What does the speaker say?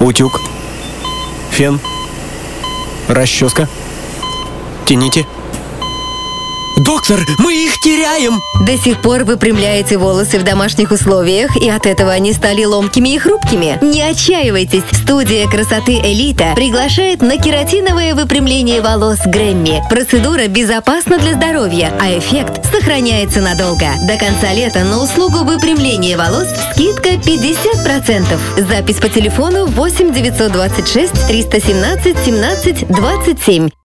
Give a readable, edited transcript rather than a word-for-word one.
Утюг. Фен. Расческа. Тяните. Доктор, мы их теряем! До сих пор выпрямляете волосы в домашних условиях, и от этого они стали ломкими и хрупкими? Не отчаивайтесь! Студия красоты «Элита» приглашает на кератиновое выпрямление волос Грэмми. Процедура безопасна для здоровья, а эффект сохраняется надолго. До конца лета на услугу выпрямления волос скидка 50%. Запись по телефону 8 926 317 17 27.